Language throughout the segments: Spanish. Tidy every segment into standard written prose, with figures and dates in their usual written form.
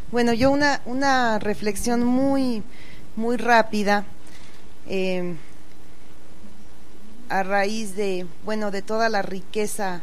Bueno, yo una reflexión muy rápida a raíz de toda la riqueza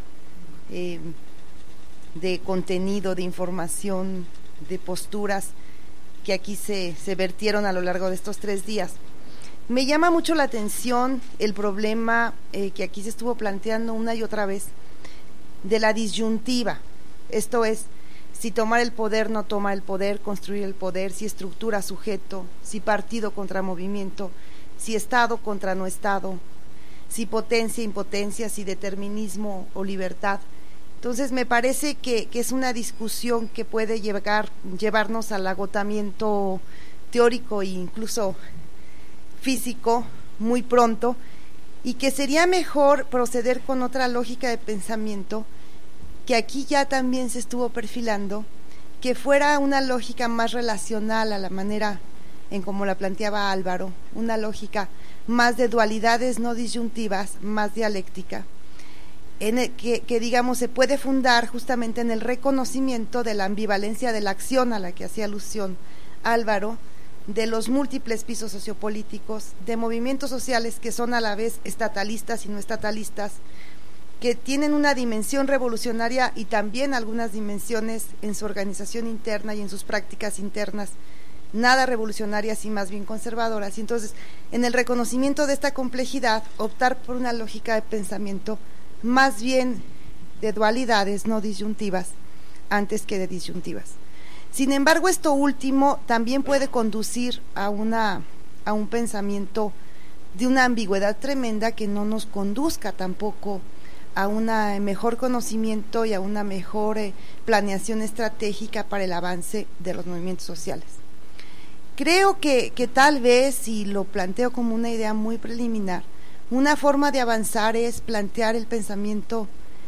de contenido, de información, de posturas que aquí se vertieron a lo largo de estos 3 días. Me llama mucho la atención el problema que aquí se estuvo planteando una y otra vez de la disyuntiva, esto es, si tomar el poder, no tomar el poder, construir el poder, si estructura, sujeto, si partido contra movimiento, si Estado contra no Estado, si potencia, impotencia, si determinismo o libertad. Entonces me parece que es una discusión que puede llevarnos al agotamiento teórico e incluso físico muy pronto, y que sería mejor proceder con otra lógica de pensamiento que aquí ya también se estuvo perfilando, que fuera una lógica más relacional a la manera en como la planteaba Álvaro, una lógica más de dualidades no disyuntivas, más dialéctica, en el que digamos se puede fundar justamente en el reconocimiento de la ambivalencia de la acción a la que hacía alusión Álvaro, de los múltiples pisos sociopolíticos, de movimientos sociales que son a la vez estatalistas y no estatalistas, que tienen una dimensión revolucionaria y también algunas dimensiones en su organización interna y en sus prácticas internas, nada revolucionarias y más bien conservadoras. Y entonces, en el reconocimiento de esta complejidad, optar por una lógica de pensamiento más bien de dualidades, no disyuntivas, antes que de disyuntivas. Sin embargo, esto último también puede conducir a un pensamiento de una ambigüedad tremenda que no nos conduzca tampoco a un mejor conocimiento y a una mejor planeación estratégica para el avance de los movimientos sociales. Creo que tal vez, y lo planteo como una idea muy preliminar, una forma de avanzar es plantear el pensamiento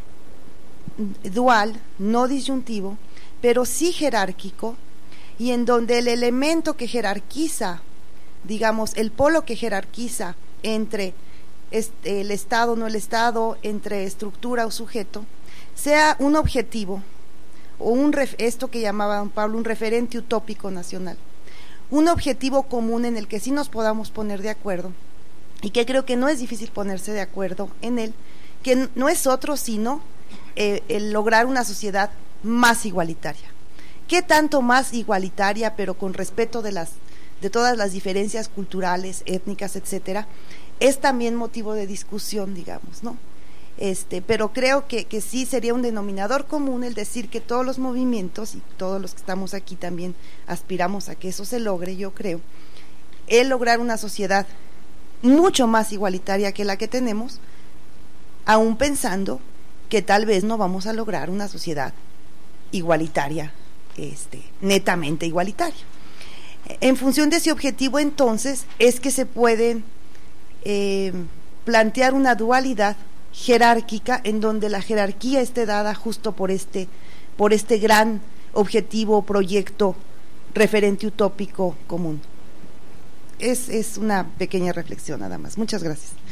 dual, no disyuntivo, pero sí jerárquico, y en donde el elemento que jerarquiza, digamos, el polo que jerarquiza entre el Estado, no el Estado, entre estructura o sujeto, sea un objetivo, o esto que llamaba don Pablo un referente utópico nacional, un objetivo común en el que sí nos podamos poner de acuerdo, y que creo que no es difícil ponerse de acuerdo en él, que no es otro sino el lograr una sociedad más igualitaria. ¿Qué tanto más igualitaria, pero con respeto de todas las diferencias culturales, étnicas, etcétera? Es también motivo de discusión, digamos, ¿no? Pero creo que sí sería un denominador común el decir que todos los movimientos, y todos los que estamos aquí también aspiramos a que eso se logre, yo creo, el lograr una sociedad mucho más igualitaria que la que tenemos, aún pensando que tal vez no vamos a lograr una sociedad igualitaria, netamente igualitaria. En función de ese objetivo, entonces, es que se puede plantear una dualidad jerárquica en donde la jerarquía esté dada justo por este gran objetivo, proyecto, referente utópico común. Es una pequeña reflexión nada más. Muchas gracias.